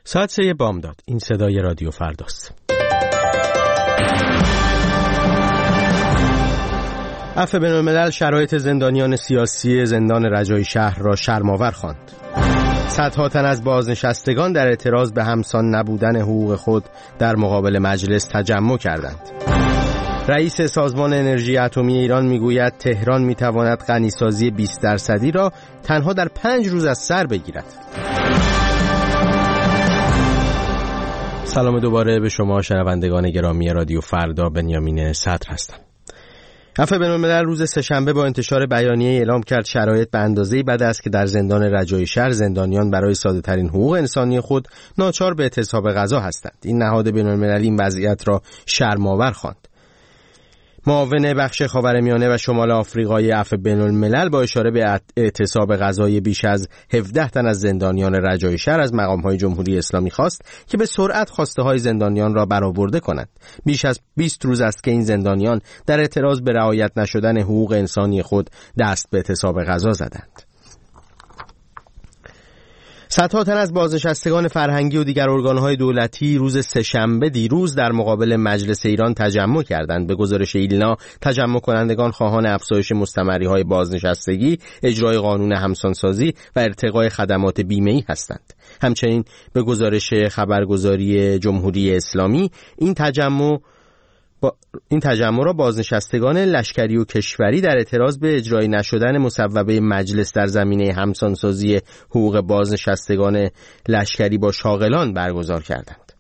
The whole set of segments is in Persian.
ساعت 3 بامداد. این صدای رادیو فرداست. عفو بین‌الملل شرایط زندانیان سیاسی زندان رجایی شهر را شرم‌آور خواند. صدها تن از بازنشستگان در اعتراض به همسان نبودن حقوق خود در مقابل مجلس تجمع کردند. رئیس سازمان انرژی اتمی ایران میگوید تهران میتواند غنیسازی 20% را تنها در 5 روز از سر بگیرد. سلام دوباره به شما شنوندگان گرامی رادیو فردا. بنیامین صدر هستم. عفو بین‌الملل روز سه‌شنبه با انتشار بیانیه اعلام کرد شرایط به اندازه‌ای بد است که در زندان رجایی شهر زندانیان برای ساده‌ترین حقوق انسانی خود ناچار به اعتصاب غذا هستند. این نهاد بین‌المللی این وضعیت را شرم‌آور خواند. معاون بخش خاورمیانه و شمال آفریقای عفو بین‌الملل با اشاره به اعتصاب غذایی بیش از 17 تن از زندانیان رجایی شهر از مقام‌های جمهوری اسلامی خواست که به سرعت خواسته‌های زندانیان را برآورده کنند. بیش از 20 روز است که این زندانیان در اعتراض به رعایت نشدن حقوق انسانی خود دست به اعتصاب غذا زدند. صدها تن از بازنشستگان فرهنگی و دیگر ارگان‌های دولتی روز سه‌شنبه دیروز در مقابل مجلس ایران تجمع کردند. به گزارش ایلنا تجمع کنندگان خواهان افزایش مستمری‌های بازنشستگی، اجرای قانون همسانسازی و ارتقای خدمات بیمه‌ای هستند. همچنین به گزارش خبرگزاری جمهوری اسلامی این تجمع را بازنشستگان لشکری و کشوری در اعتراض به اجرای نشدن مصوبه مجلس در زمینه همسانسازی حقوق بازنشستگان لشکری با شاغلان برگزار کردند.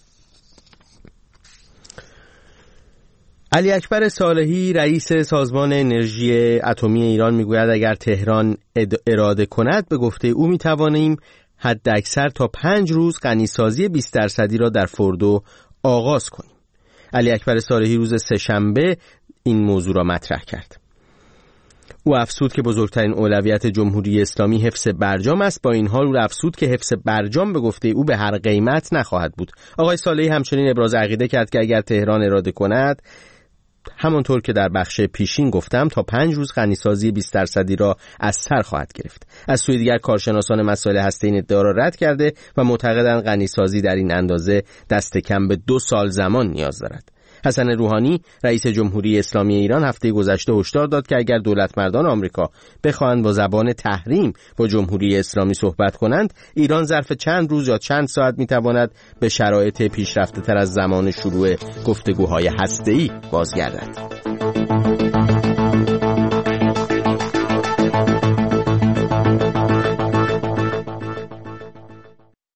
علی اکبر صالحی رئیس سازمان انرژی اتمی ایران میگوید اگر تهران اراده کند به گفته او میتوانیم حد اکثر تا 5 روز غنیسازی 20% را در فردو آغاز کنیم. علی اکبر صالحی روز سه‌شنبه این موضوع را مطرح کرد. او افزود که بزرگترین اولویت جمهوری اسلامی حفظ برجام است. با این حال او افزود که حفظ برجام به گفته او به هر قیمت نخواهد بود. آقای صالحی همچنین ابراز عقیده کرد که اگر تهران اراده کند همانطور که در بخش پیشین گفتم تا 5 روز غنیسازی 20% را از سر خواهد گرفت. از سوی دیگر کارشناسان مسائل هسته‌ای این ادعا را رد کرده و معتقدند غنیسازی در این اندازه دست کم به 2 سال زمان نیاز دارد. حسن روحانی رئیس جمهوری اسلامی ایران هفته گذشته هشدار داد که اگر دولتمردان آمریکا بخواهند با زبان تحریم با جمهوری اسلامی صحبت کنند، ایران ظرف چند روز یا چند ساعت میتواند به شرایط پیشرفته تر از زمان شروع گفتگوهای هسته‌ای بازگردد.